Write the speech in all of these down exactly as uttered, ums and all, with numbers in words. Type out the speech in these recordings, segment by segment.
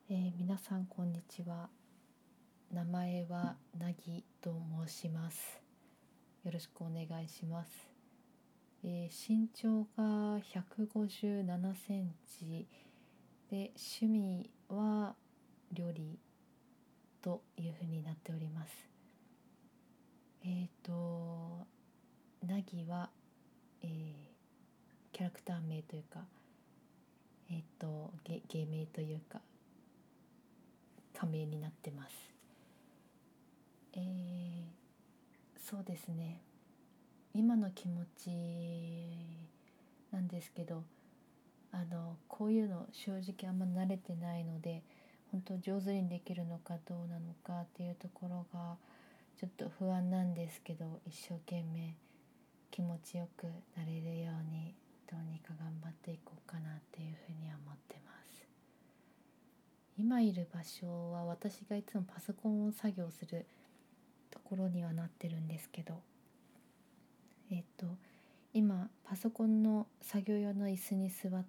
えー皆さんこんにちは。名前はなぎと申します。よろしくお願いします。えー身長がひゃくごじゅうななセンチで、趣味は料理というふうになっております。えっ、となぎは、えーキャラクター名というか、えっ、と芸芸名というか仮名になってます。えーそうですね。今の気持ちなんですけど、あのこういうの正直あんま慣れてないので、本当上手にできるのかどうなのかっていうところがちょっと不安なんですけど、一生懸命気持ちよくなれるようにどうにか頑張っていこうかなっていうふうには思ってます。今いる場所は私がいつもパソコンを作業するところにはなってるんですけど、えっと今パソコンの作業用の椅子に座って、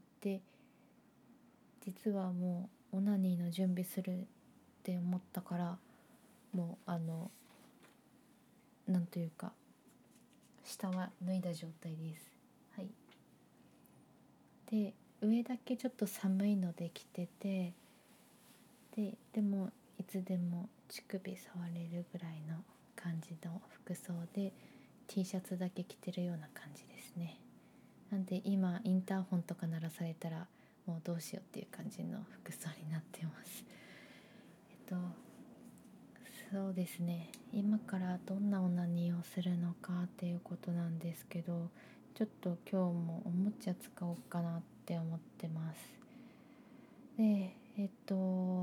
実はもうオナニーの準備するって思ったから、もうあのなんというか下は脱いだ状態です。はい。で上だけちょっと寒いので着てて、ででもいつでも乳首触れるぐらいの感じの服装で T シャツだけ着てるような感じですね。なんで今インターホンとか鳴らされたらもうどうしようっていう感じの服装になってます。えっとそうですね、今からどんなオナニーをするのかっていうことなんですけど、ちょっと今日もおもちゃ使おうかなって思ってます。でえっと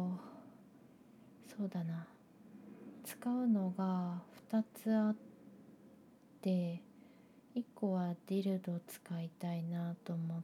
そうだな、使うのがふたつあって、いっこはディルド使いたいなと思って、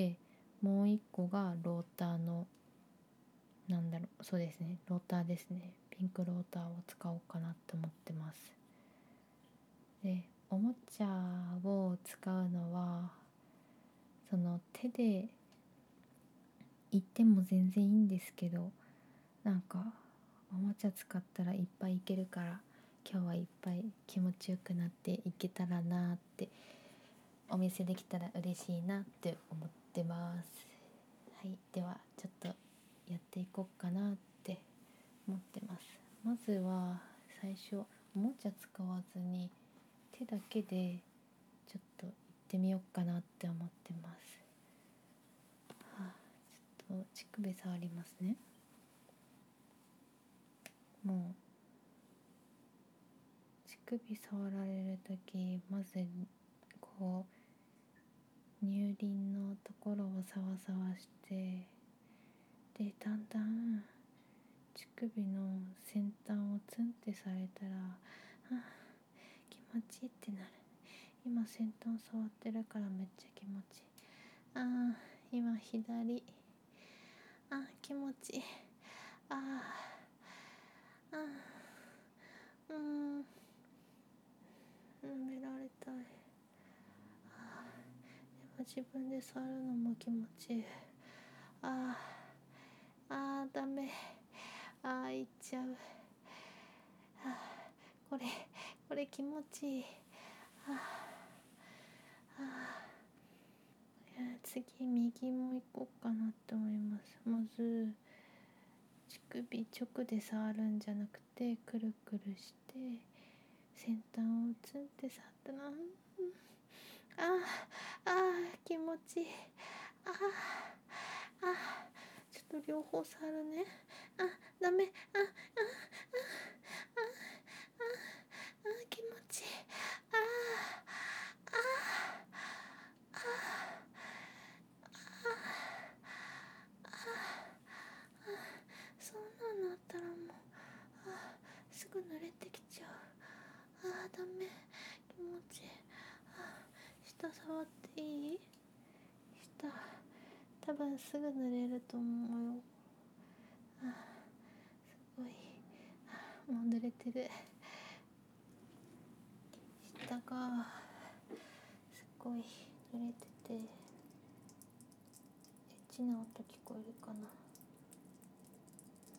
もういっこがローターの、なんだろう、そうですね、ローターですね、ピンクローターを使おうかなと思ってます。でおもちゃを使うのは、その手で言っても全然いいんですけど、なんかおもちゃ使ったらいっぱいいけるから、今日はいっぱい気持ちよくなっていけたらなって、お見せできたら嬉しいなって思ってます。はい、ではちょっとやっていこうかなって思ってます。まずは最初おもちゃ使わずに手だけでちょっと行ってみようかなって思ってます。はあ、ちょっと乳首触りますね。もう乳首触られるとき、まずこう乳輪のところをサワサワして、でだんだん乳首の先端をツンってされたら、あ気持ちいいってなる。今先端触ってるからめっちゃ気持ちいい。あ今左、あ気持ちいい。ああうん舐められたい。あでも自分で触るのも気持ちいい。ああダメ、あーいっちゃう。あこれこれ気持ちいい。ああ次右も行こうかなって思います。まず乳首直で触るんじゃなくて、くるくるして先端をツンって触ったな。ああー気持ちいい。ああちょっと両方触るね。あダメ、あああああ気持ちいい。あああそんなのあったらもうあすぐ濡れてきちゃう。あダメ、気持ちいい。あ下触っていい？下多分すぐ濡れると思うよ。あすごい、あもう濡れてる。下がすごい濡れてて、エッチな音聞こえるかな。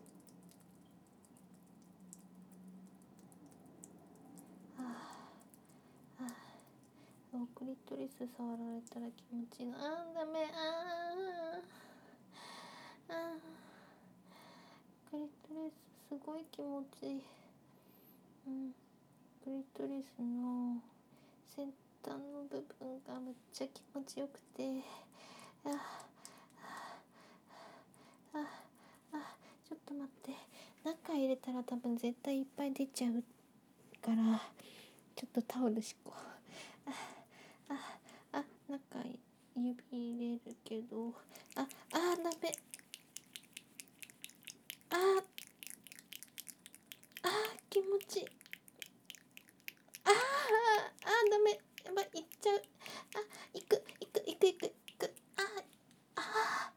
トリス触られたら気持ちいいな。あーダメ。あーあークリトリスすごい気持ちいい。うん、クリトリスの先端の部分がめっちゃ気持ちよくて、あああちょっと待って、中入れたら多分絶対いっぱい出ちゃうからちょっとタオルしこう。あああ中指入れるけど、ああダメ。ああ気持ちいい。あああダメ。やばい、いっちゃう。あいくいくいくいくいく。ああ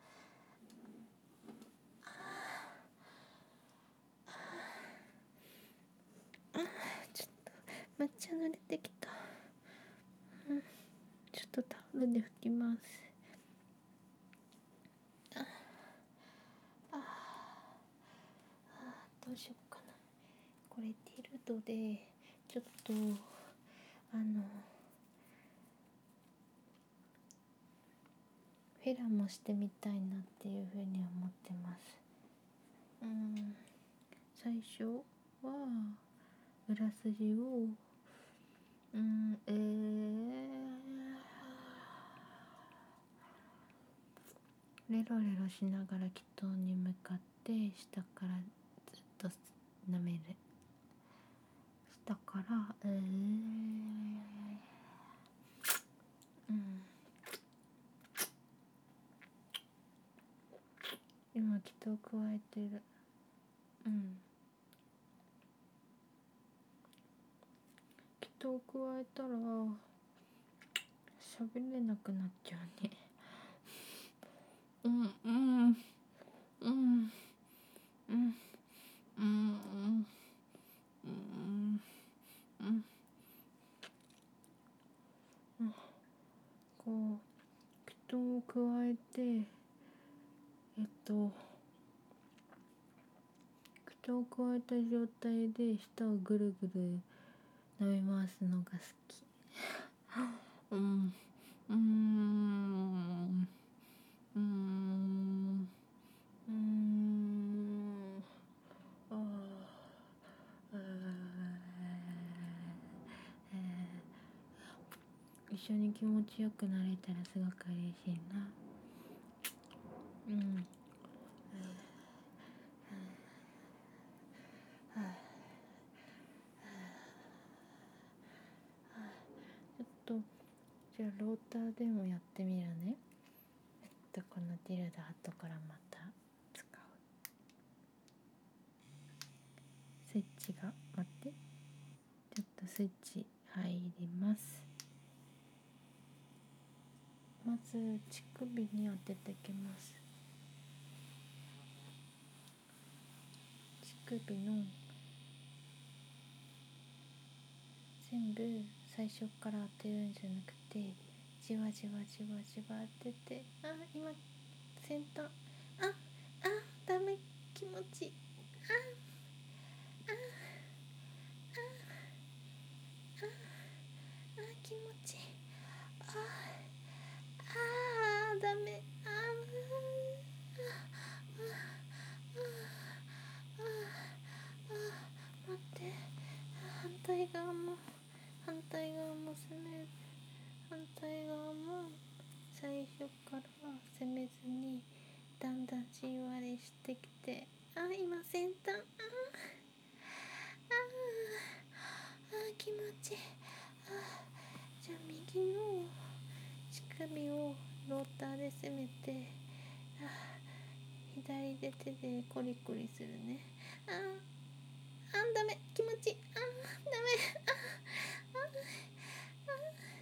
あちょっと抹茶濡れてきた。うん、ちょっとタオルで拭きます。ああどうしようかな。これティルトでちょっとあのフェラもしてみたいなっていうふうに思ってます。うん、最初は裏筋をうんえー、レロレロしながら祈祷に向かって下からずっと舐める。下からえー、うん今祈祷加えてる。うん祈祷加えたら喋れなくなっちゃうね。うんうんうんうんうんうんうんうんこう祈祷を加えてえっと祈祷を加えた状態で舌をぐるぐる舐め回すのが好き。うんうーんうーんうーんあー一緒に気持ちよくなれたらすごく嬉しいな。うんちょっとじゃあローターでもやってみるね。えっとこのディルド後からまた使う。スイッチが待って、ちょっとスイッチ入ります。まず乳首に当ててきます。乳首の全部最初から当てるんじゃなくて、じわじわじわじわ当てて、あ今先端、ああダメ、気持ちいい。ああああ気持ちいい。ああダメ。ああ待って、反対側も反対側も攻める。反対側も最初から攻めずにだんだんじんわりしてきて、あ今先端、あああ気持ちいい。あじゃあ右の乳首をローターで攻めて、あ左で手でコリコリするね。ああダメ、気持ちいい。あダメ。あああ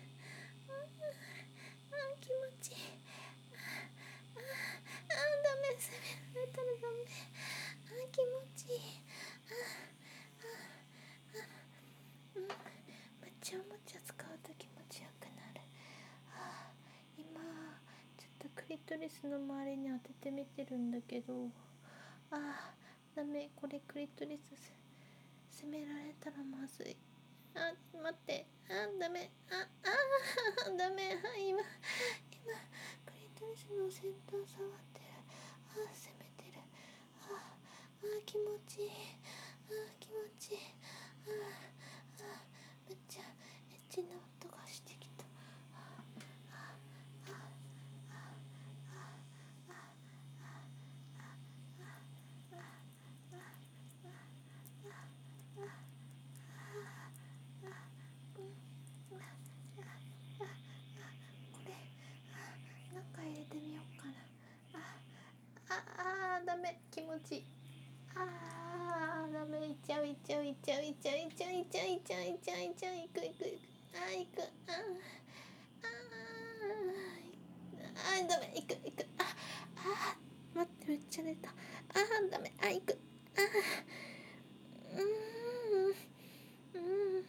あ気持ちいい。ああダメ、攻められたらダメ。あ気持ちいい。ああうん、めっちゃおもちゃ使うと気持ちよくなる。あ今ちょっとクリトリスの周りに当ててみてるんだけど、あダメ、これクリトリス攻められたらまずい。 あ、待って、あ、ダメ、あ、あ、ダメ、はい、今、今、クリトリスの先端触ってる。あ、攻めてる。あ、あ、気持ちいい。あ、気持ちいい。あ、あ、めっちゃエッチな音がしてきた。あ、あ、あ、あ、あ、あ、これ、中入れてみようかな。あ、あ、あ、ダメ、気持ちいい。あー、ダメ、いっちゃういっちゃういっちゃういっちゃういっちゃういっちゃういっちゃういっちゃういっちゃういくいくいく、あー、いく、あー、あー、あー、ダメ、いくいく、あ、あー、待って、めっちゃ出た。あー、ダメ、あ、いく、あー、うーん、うーん、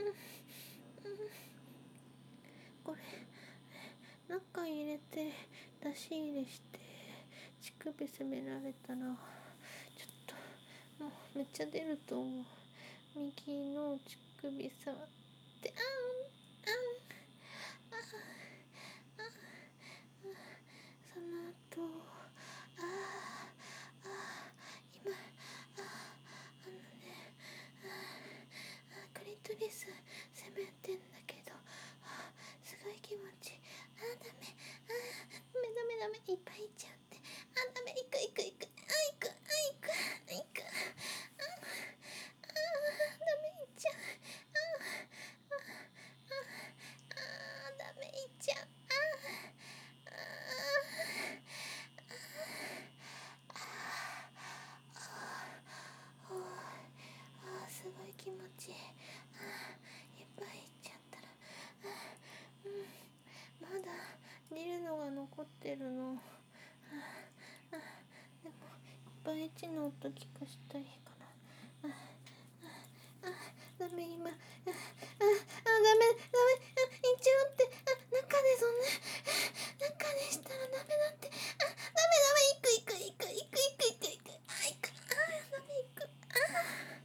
これ中入れて出し入れして乳首攻められたらちょっともうめっちゃ出ると思う。右の乳首触ってあんあんあんあん、その後あーあー今あーあのねあークリトリス攻めてんだけどあーすごい気持ちいい。あーダメあーダメダメダメいっぱいいっちゃってあーダメいくいくいくあいくあいくあいくああーダメいっちゃうあーあーダメいっちゃうあーあーあーすごい気持ちいい。あーいっぱいいっちゃったらあー、うん、まだ煮るのが残ってるの。ああでもいっぱいエッチな音聞かしたいかな。ああダメ今あああダメダメあいっちゃうってあ中でそんな中でしたらダメだってあダメダメいくいくいくいくいくいくいくあいくあダメいくあ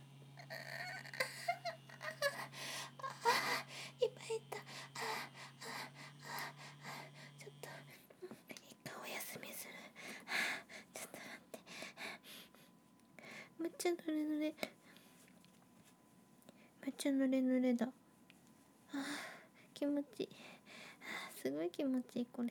あいっぱいいったあああちょっと一回お休みする。ちょっと待ってめっちゃ濡れ濡れめっちゃ濡れ濡れだ。あ気持ちいい。すごい気持ちいいこれ。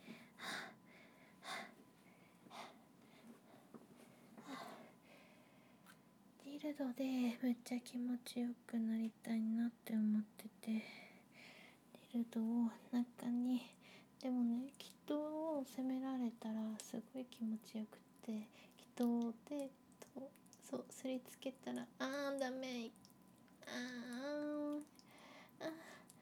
ディルドでめっちゃ気持ちよくなりたいなって思ってて、ディルドを中にでもね気筒を攻められたらすごい気持ちよくって気筒でとそうすりつけたらあーダメあーあー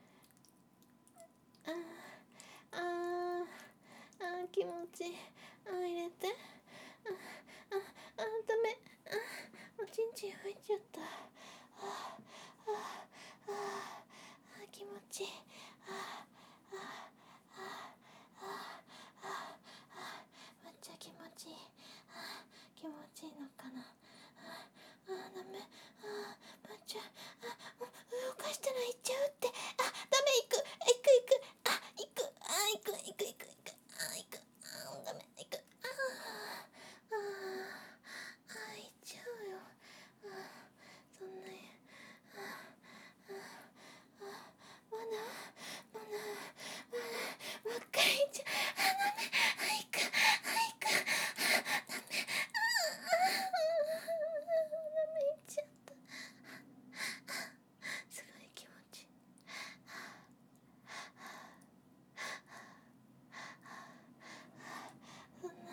あーあーあー気持ちいいあー入れてあーあーあーダメあーおちんちん入っちゃったあーあーあーあー気持ちいいあーあーあーあーあーめっちゃ気持ちいいあー気持ちいいのかなあーあーダメあーめっちゃあもう動かしたら行っちゃうってあダメ行く行く行くあ行くあ行く行く行く行くあ行くあダメ行くあああ行っちゃうよあそんなにあああまだまだまだもう一回行っちゃうあダメあ行くあ行くあダメあダメ行っちゃったすごい気持ちいいそんな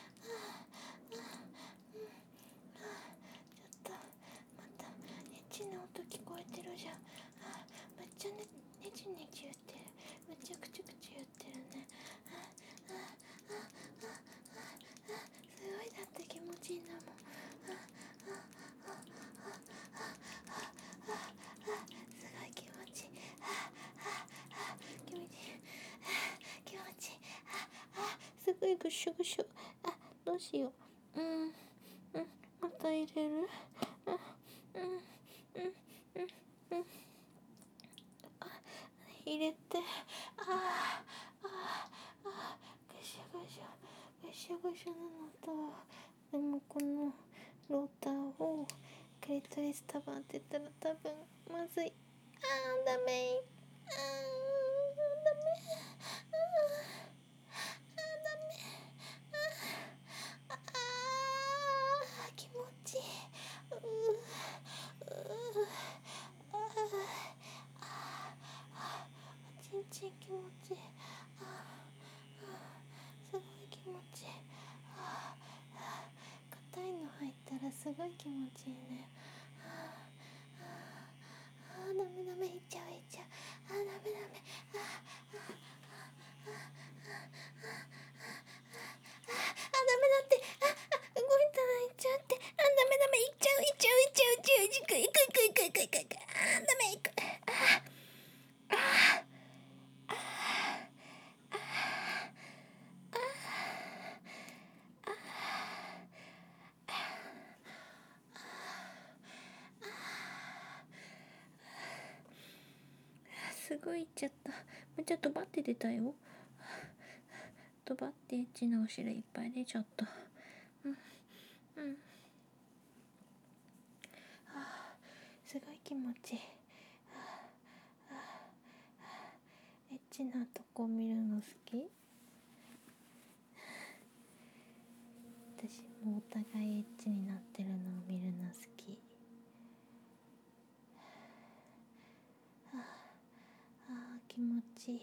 ちょっとまたエッチな音聞こえてるじゃんあめっちゃねねちねち言ってるめっちゃくちゃくちゃ言ってるねああああああすごいだって気持ちいいんだもんあああああああすごい気持ちいいあああ気持ちいいあ気持ちいいああすごいぐしゅぐしゅあどうしよううんうんまた入れるうんうんうんうんしょぐしょなのと、でもこのローターをクリトリス束当てたら多分まずい。あーダメ。あーダメ。あーダメ。あー気持ちいい。うーうーあーあーちんちん気持ちいい。あーあーすごい気持ちいい。あー硬いの入ったらすごい気持ちいいね。あーあーダメダメいっちゃういっちゃう。あーダメダメ。あーあーあダメだって。ああ動いたらいっちゃうって。あダメダメいっちゃういっちゃういっちゃういっちゃういっちゃういくいくいくいくいくいくいく。あダメいく。あああすごいいっちゃった。もうちょっとバッて出たよ。とばってエッチなお尻いっぱい出ちゃった。うんうん。あすごい気持ちいい。ああエッチなとこ見るの好き？私もお互いエッチになってるのを見るの好き。ああ気持ちいい。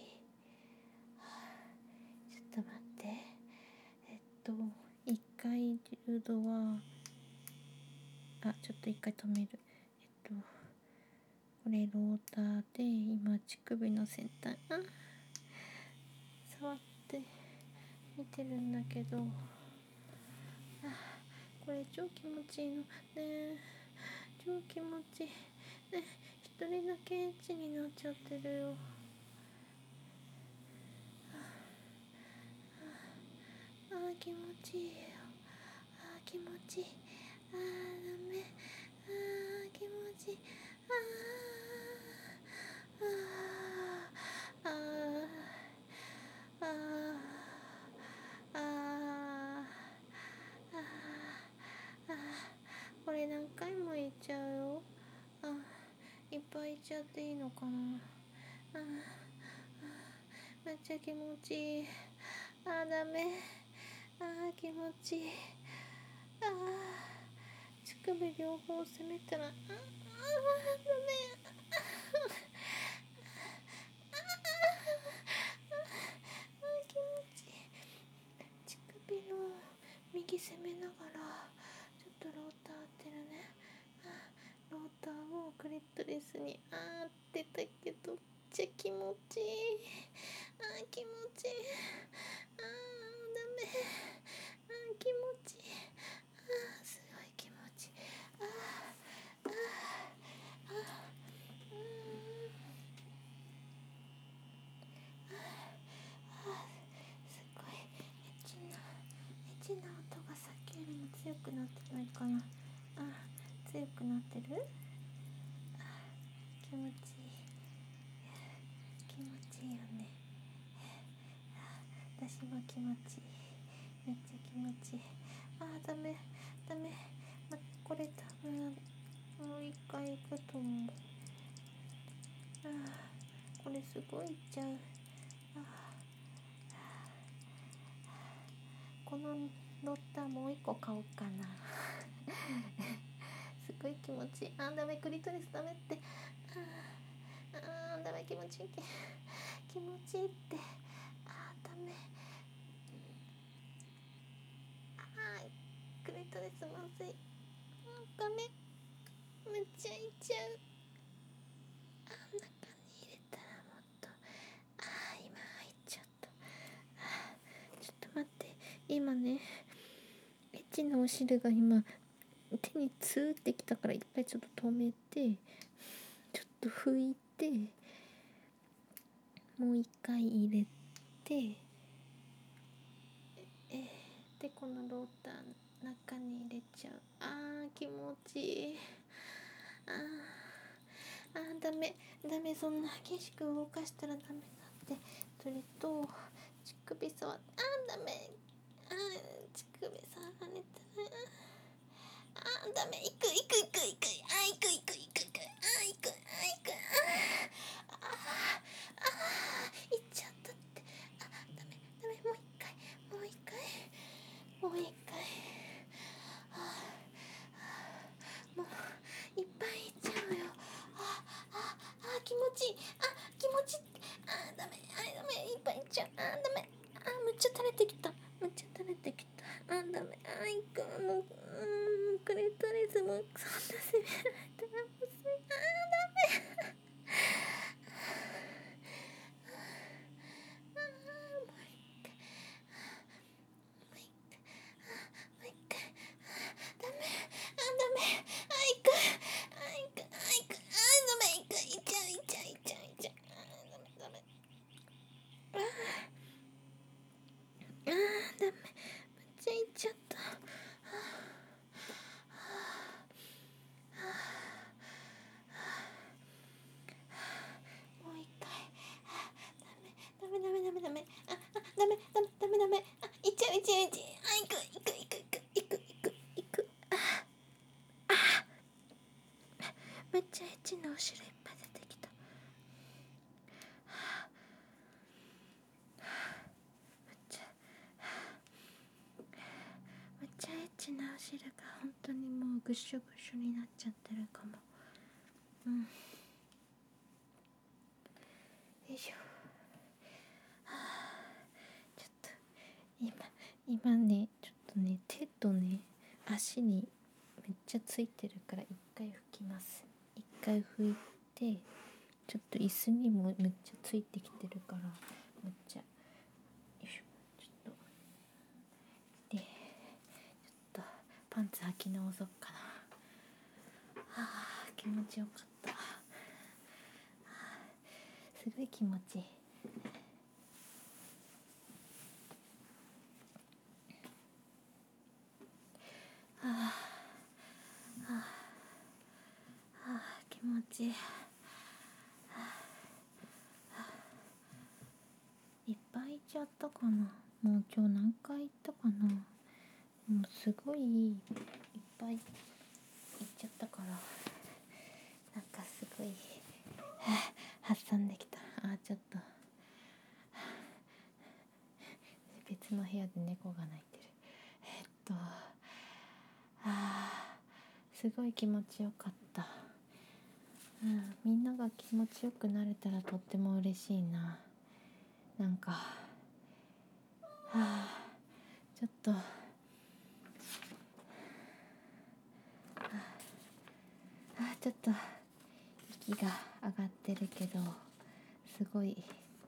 ちょっと待って。えっと一回ルドはあちょっと一回止める。えっとこれローターで今乳首の先端あ触って見てるんだけど、あこれ超気持ちいいのねえ。超気持ちいいね。一人だけエッチになっちゃってるよ。あー気持ちいいよ。あー気持ちいい。あーダメ。あー気持ちいい。あーあーあーあーあーあーこれ何回もいっちゃうよ。あいっぱいいっちゃっていいのかな。あめっちゃ気持ちいい。あーダメ。あー気持ちいい。あー乳首両方攻めたらあーダメ。あー気持ちいい。乳首の右攻めながらちょっとローター当てるね。ローターをクリトリスにあーってたけどめっちゃ気持ちいい。あー気持ちいい。あーダメ。あー気持ちいい。あーすごい気持ちいい。あーあーあーうーんあーすごいエッチなエッチな音がさっきよりも強くなってないかな。あ強くなってる。あ気持ちいい。気持ちいいよね。私も気持ちいい。めっちゃ気持ちいい。あーダメダメ、ま、これ多分もう一回行くと思う。あーこれすごいいっちゃう。あこのロッターもう一個買おうかなすごい気持ちいい。あーダメクリトリスダメって。あーあーダメ気持ちいい気持ちいいって。あーダメ。あークリトリスまずい。ダメめっちゃいっちゃう。あ中に入れたらもっと。あー今入っちゃった。あちょっと待って今ねエッチなお汁が今手にツーってきたから一回ちょっと止めてちょっと拭いてもう一回入れてえー、でこのローターの中に入れちゃう。あー気持ちいい。あーあーダメダメそんな激しく動かしたらダメだって。それと乳首触ってあーダメ。 乳首触られたら、あーダメ、行く行く行く行く、あー行く行く行く行く、あー行くあー行く、あーあー行っちゃったって、あダメダメ、もう一回もう一回もう一回、あーもういっぱい行っちゃうよ、あああ気持ちいい、あ気持ちいい、あダメあダメ、いっぱい行っちゃう、あダメ、あむっちゃ垂れてきた、むっちゃ垂れてきた、あダメ、あいくもううーんクレトリズムそんな責められたらむずい、あダメあもう一回もう一回もう一回ダメあダメあいくあいくあいくあダメいくいっちゃういっちゃういっちゃういっちゃうあダメダメああダメめっちゃいっちゃった、もう一回、ダメダメダメダメ、ああダメダメダメダメ、あいっちゃういっちゃういっちゃう、あいくいくいくいくいくいくいく、ああめっちゃエッチなお汁いっぱい出てきた、めっちゃめっちゃエッチなお汁が本当にもうぐしゅぐしゅになっちゃってるかも、うん、よいしょ、ちょっと今今ねちょっとね手とね足にめっちゃついてるから一回拭きます。一回拭いて、ちょっと椅子にもめっちゃついてきてるからめっちゃよいしょ、ちょっとでちょっとパンツ履き直そうかな。はあ気持ちよかった、はあ、すごい気持ちいい。はあはあはあ気持ちいい、いっぱい行っちゃったかな。もう今日何回行ったかな。もうすごいいっぱい行っちゃったから、なんかすごい、はあ、発散できた。あちょっと、はあ、別の部屋で猫が鳴いてる。えっとあすごい気持ちよかった、うん、みんなが気持ちよくなれたらとっても嬉しいな。なんかはあちょっとあちょっと息が上がってるけどすごい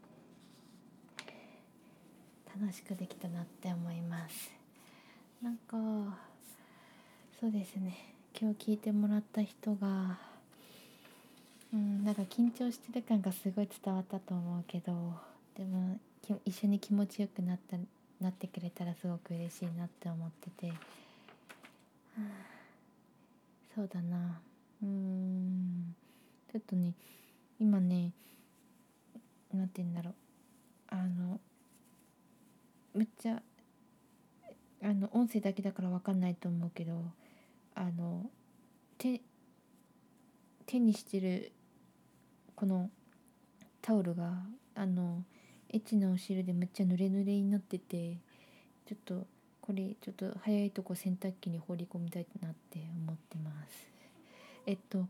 楽しくできたなって思います。なんかそうですね、今日聞いてもらった人がうんなんか緊張してる感がすごい伝わったと思うけど、でも一緒に気持ちよくなったなってくれたらすごく嬉しいなって思ってて、はあ、そうだな、うーんちょっとね今ねなんて言うんだろう、あのめっちゃあの音声だけだから分かんないと思うけど、あの手手にしてるこのタオルがあのエッチなお汁でめっちゃ濡れ濡れになってて、ちょっとこれちょっと早いとこ洗濯機に放り込みたいなって思ってます。えっと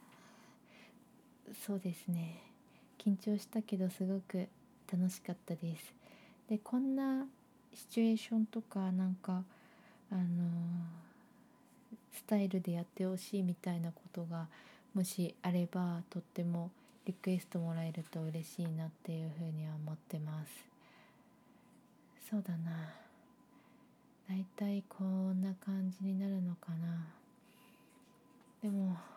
そうですね、緊張したけどすごく楽しかったです。でこんなシチュエーションとかなんかあのスタイルでやってほしいみたいなことがもしあればとってもリクエストもらえると嬉しいなっていうふうには思ってます。そうだな、だいたいこんな感じになるのかな。でもは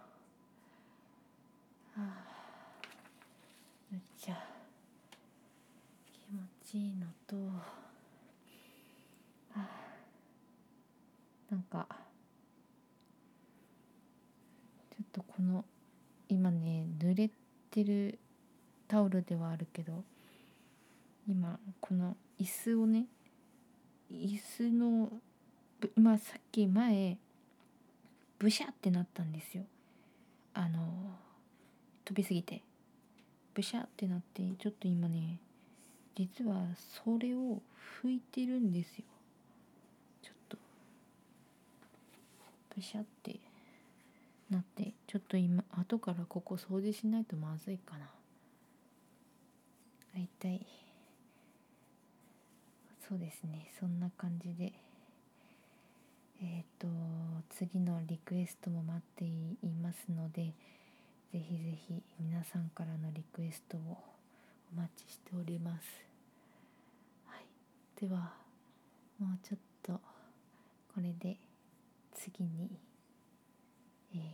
あめっちゃ気持ちいいのと、はあなんかちょっとこの今ね濡れてるタオルではあるけど、今この椅子をね椅子のぶ今さっき前ブシャってなったんですよ。あの飛びすぎてブシャってなって、ちょっと今ね実はそれを拭いてるんですよ。ちょっとブシャってなって、ちょっと今後からここ掃除しないとまずいかな。だいたいそうですね、そんな感じでえっ、と次のリクエストも待っていますので、ぜひぜひ皆さんからのリクエストをお待ちしております。はい、ではもうちょっとこれで次に、えー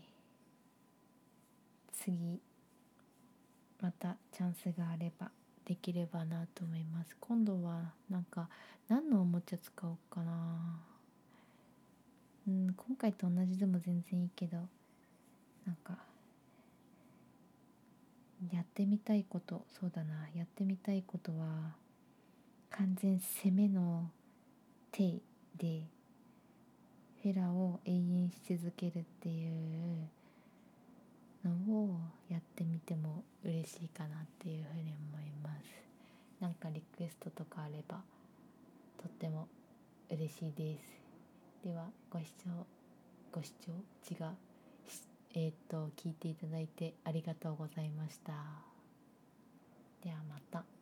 次またチャンスがあればできればなと思います。今度はなんか何のおもちゃ使おうかな。うん、今回と同じでも全然いいけど、なんかやってみたいこと、そうだな、やってみたいことは完全攻めの手でフェラを永遠し続けるっていうのをやってみても嬉しいかなっていうふうに思います。なんかリクエストとかあればとっても嬉しいです。ではご視聴ご視聴違うえー、っと聞いていただいてありがとうございました。ではまた。